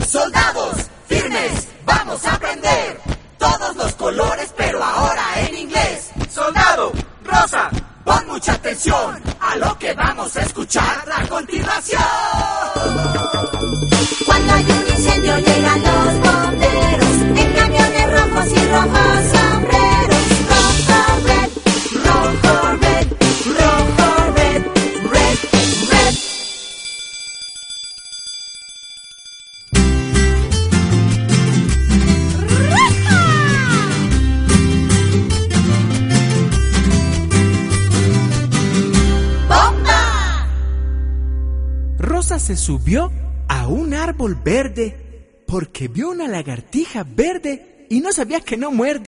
Soldados, firmes, vamos a aprender todos los colores, pero ahora en inglés. Soldado, rosa, pon mucha atención a lo que vamos a escuchar a continuación. Cuando hay un incendio llegan los bomberos en camiones rojos y rojos sombreros. Rojo, red, rojo, red, rojo, red, red, red. ¡Bomba! Rosa se subió a un árbol verde porque vio una lagartija verde y no sabía que no muerde.